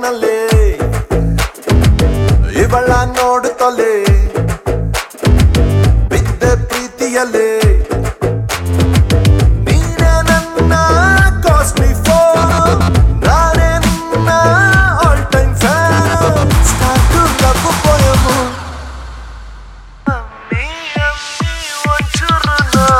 ಗ್ಯಾಪಿನಲ್ಲಿ ಇವಳ ನೋಡುತ್ತಲೇ ಬಿದ್ದೆ ಪ್ರೀತಿಯಲ್ಲಿ ನೀನೇ ನನ್ನ ಕಾಸ್ಟ್ಲಿ ಫೋನ್ ನಾನೇ ನಿನ್ನ all time fan start to love poem ಅಮ್ಮಿ ಅಮ್ಮಿ ಒಂಚೂರು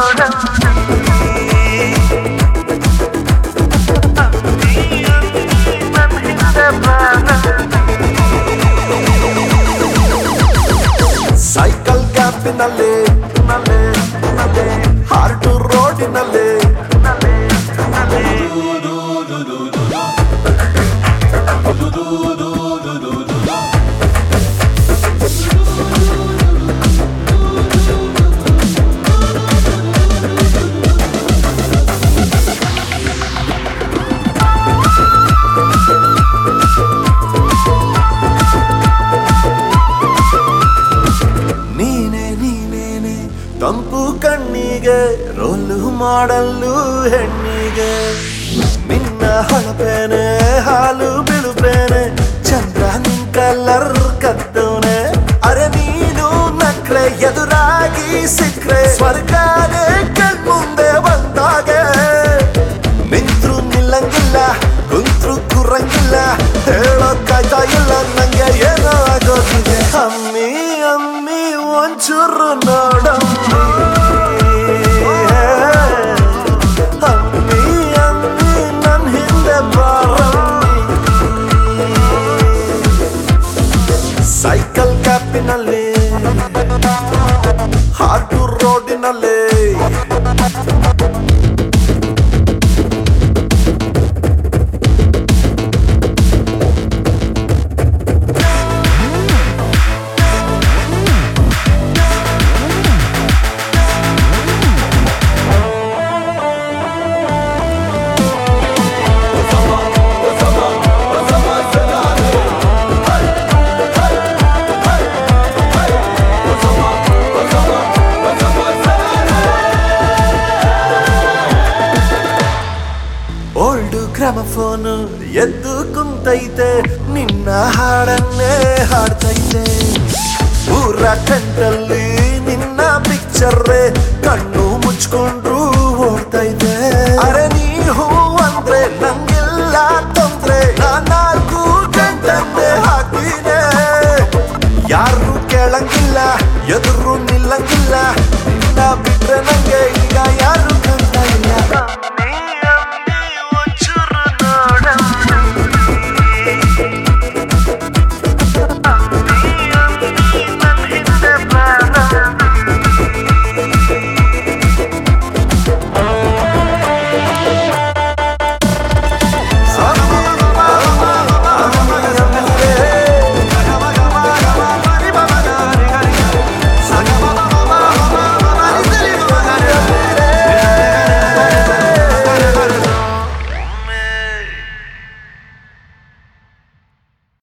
ಸೈಕಲ್ ಕ್ಯಾಂಪಿನಲ್ಲಿ ಹಾರ್ಟು ರೋಡಿನಲ್ಲಿ ತಂಪು ಕಣ್ಣಿಗೆ ರೋಲು ಮಾಡಲು ಹೆಣ್ಣಿಗೆ ನಿನ್ನ ಹೊಳಪೇನೆ ಹಾಲು ಬಿಳುಪೇನೆ ಚಂದ್ರ ನಿನ್ ಕಲರ್ ಕತ್ತವನೆ ಅರೆ ನೀನು ನಕ್ರೆ ಎದುರಾಗಿ ಸಿಕ್ರೆ ಸ್ವರ್ಗಾನೇ ಕಣ್ಮುಂದೆ ಬಂದಾಗೆ ನಿಂತ್ರು ನಿಲ್ಲಂಗಿಲ್ಲ ಕುಂತ್ರು ಕುರಂಗಿಲ್ಲ ಹೇಳೋಕ್ಕಾಯ್ತಾ ಇಲ್ಲ ನಂಗೆ ಏನೋ ಆಗೋದಿದೆ ಅಮ್ಮಿ ಅಮ್ಮಿ ಒಂಚೂರು ನೋಡಮ್ಮಿ ಅಮ್ಮಿ ಅಮ್ಮಿ ನನ್ ಹಿಂದೆ ಬಾರಮ್ಮಿ ಸೈಕಲ್ ಕ್ಯಾಪಿನಲ್ಲಿ ಹಾರ್ಟು ರೋಡಿನಲ್ಲಿ ಓಲ್ಡು ಗ್ರಾಮಫೋನು ಎದ್ದು ಕುಂತೈತೆ ನಿನ್ನ ಹಾಡನ್ನೇ ಹಾಡ್ತೈತೆ ಊರ ಟೆಂಟಲ್ಲಿ ನಿನ್ನ ಪಿಕ್ಚರ್ರೆ ಕಣ್ಣು ಮುಚ್ಕೊಂಡ್ರು ಓಡ್ತೈತೆ ಅರೆ ನೀ ಹೂ ಅಂದ್ರೆ ನಂಗಿಲ್ಲ ತೊಂದ್ರೆ ನಾಲ್ಕು ಗಂಟೆ ಹಾಕ್ತೀನಿ ಯಾರು ಕೇಳಂಗಿಲ್ಲ ಎದುರು ನಿಲ್ಲಂಗಿಲ್ಲ ನಿನ್ನ ಬಿಟ್ರೆ ನಂಗೆ ಈಗ ಯಾರು ಕಂಡ ಇಲ್ಲ